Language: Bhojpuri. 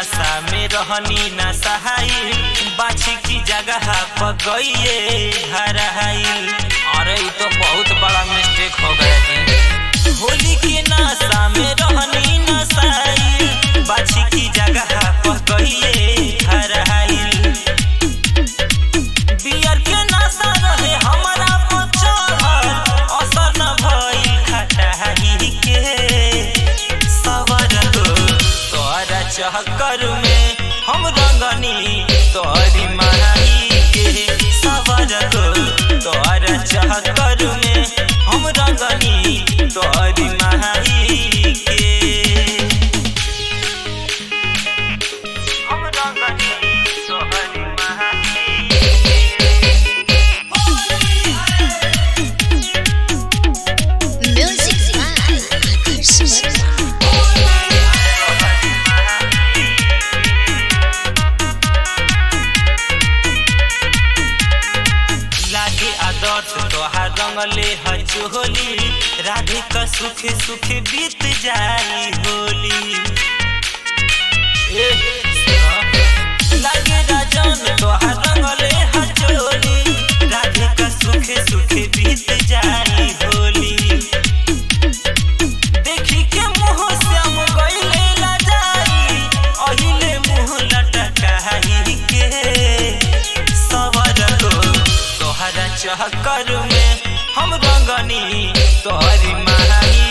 नासा में रहनी ना सहाई बाछी की जगह पर गई हराई। अरे ये तो बहुत बड़ा मिस्टेक हो गया जी। होली के नासा में रहनी ना सहाई बाछी की जगह पर गई हराई। बियर के नासा रहे हमारा पर चढ़ल असर न भइल खटाई के सवर हो तोरा चक्कर में हम रंगनी तोरी माई के सवर हो तोरा चक्कर में हम रंगनी तोरी माई के हम रंगनी तोरी माई Music by Akars लागे आदर्श तोहार रंगले हचोली राधे का सुख सुख बीत जाई होली। लागे राजन तोहार रंगले हचोली राधे का सुख सुख बीत जाई होली। देखी के मुँह श्याम गइले लाजाई अहिले मुँह लटकाई के सवर हो तोहरा चक्कर में हम रंगनी तोरी माई